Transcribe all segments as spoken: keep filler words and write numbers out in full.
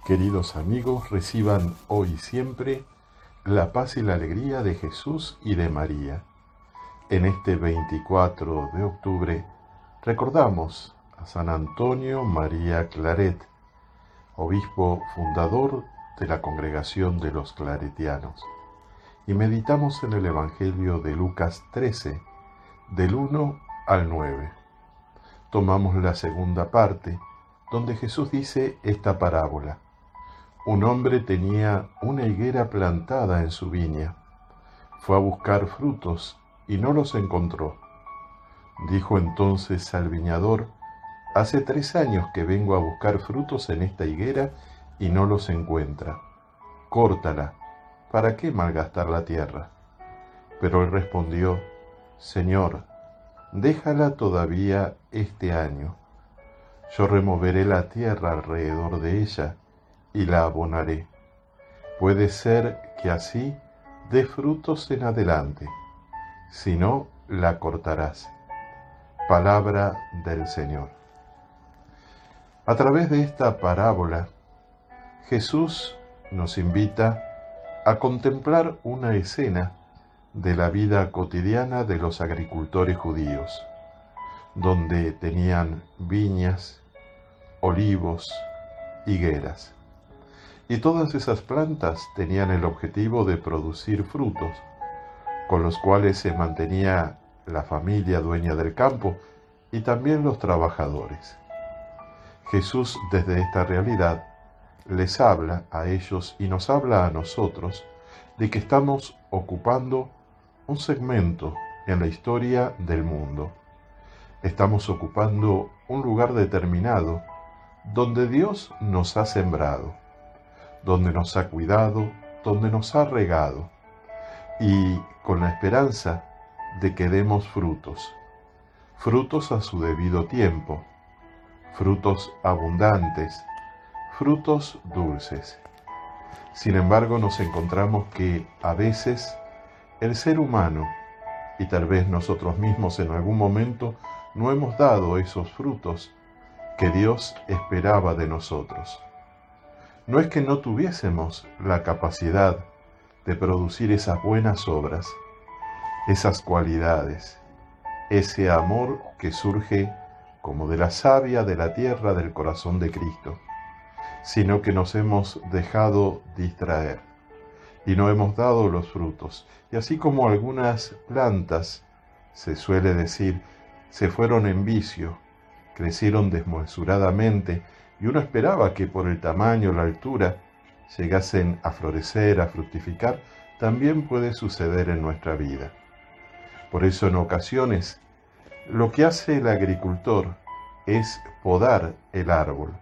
Queridos amigos, reciban hoy y siempre la paz y la alegría de Jesús y de María. En este veinticuatro de octubre recordamos a San Antonio María Claret, obispo fundador de la Congregación de los Claretianos, y meditamos en el Evangelio de Lucas trece, del uno al nueve. Tomamos la segunda parte, donde Jesús dice esta parábola. Un hombre tenía una higuera plantada en su viña. Fue a buscar frutos y no los encontró. Dijo entonces al viñador: hace tres años que vengo a buscar frutos en esta higuera y no los encuentra. Córtala, ¿para qué malgastar la tierra? Pero él respondió: Señor, déjala todavía este año. Yo removeré la tierra alrededor de ella y la abonaré. Puede ser que así dé frutos en adelante, si no, la cortarás. Palabra del Señor. A través de esta parábola, Jesús nos invita a contemplar una escena de la vida cotidiana de los agricultores judíos, donde tenían viñas, olivos, higueras. Y todas esas plantas tenían el objetivo de producir frutos, con los cuales se mantenía la familia dueña del campo y también los trabajadores. Jesús, desde esta realidad, les habla a ellos y nos habla a nosotros de que estamos ocupando un segmento en la historia del mundo. Estamos ocupando un lugar determinado donde Dios nos ha sembrado, donde nos ha cuidado, donde nos ha regado, y con la esperanza de que demos frutos, frutos a su debido tiempo, frutos abundantes, frutos dulces. Sin embargo, nos encontramos que a veces el ser humano, y tal vez nosotros mismos en algún momento, no hemos dado esos frutos que Dios esperaba de nosotros. No es que no tuviésemos la capacidad de producir esas buenas obras, esas cualidades, ese amor que surge como de la savia de la tierra del corazón de Cristo, sino que nos hemos dejado distraer y no hemos dado los frutos. Y así como algunas plantas, se suele decir, se fueron en vicio, crecieron desmesuradamente, y uno esperaba que por el tamaño, la altura, llegasen a florecer, a fructificar, también puede suceder en nuestra vida. Por eso en ocasiones lo que hace el agricultor es podar el árbol.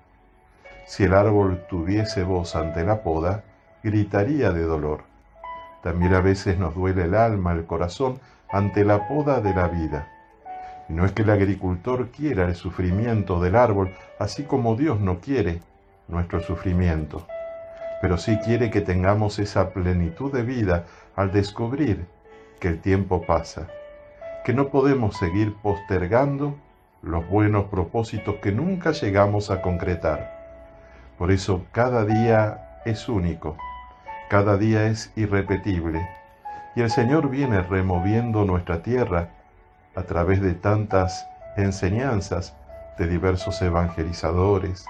Si el árbol tuviese voz ante la poda, gritaría de dolor. También a veces nos duele el alma, el corazón, ante la poda de la vida. Y no es que el agricultor quiera el sufrimiento del árbol, así como Dios no quiere nuestro sufrimiento, pero sí quiere que tengamos esa plenitud de vida al descubrir que el tiempo pasa, que no podemos seguir postergando los buenos propósitos que nunca llegamos a concretar. Por eso cada día es único, cada día es irrepetible, y el Señor viene removiendo nuestra tierra a través de tantas enseñanzas de diversos evangelizadores,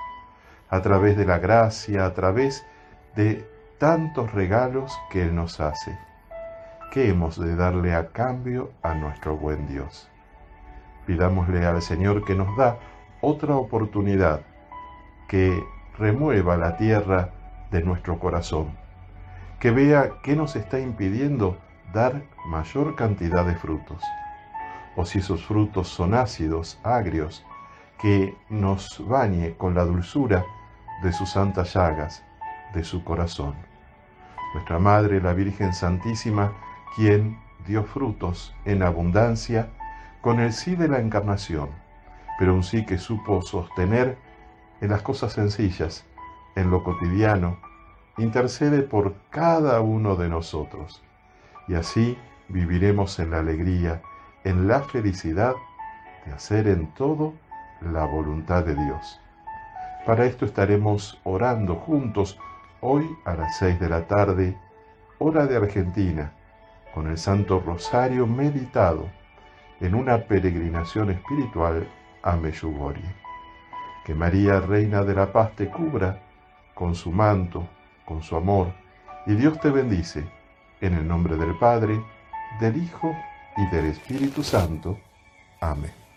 a través de la gracia, a través de tantos regalos que Él nos hace. ¿Qué hemos de darle a cambio a nuestro buen Dios? Pidámosle al Señor que nos da otra oportunidad, que remueva la tierra de nuestro corazón, que vea qué nos está impidiendo dar mayor cantidad de frutos. O si esos frutos son ácidos, agrios, que nos bañe con la dulzura de sus santas llagas, de su corazón. Nuestra Madre, la Virgen Santísima, quien dio frutos en abundancia con el sí de la Encarnación, pero un sí que supo sostener en las cosas sencillas, en lo cotidiano, intercede por cada uno de nosotros. Y así viviremos en la alegría, en la felicidad de hacer en todo la voluntad de Dios. Para esto estaremos orando juntos hoy a las seis de la tarde, hora de Argentina, con el Santo Rosario meditado en una peregrinación espiritual a Medjugorje. Que María, Reina de la Paz, te cubra con su manto, con su amor, y Dios te bendice, en el nombre del Padre, del Hijo y del Espíritu Santo. Amén.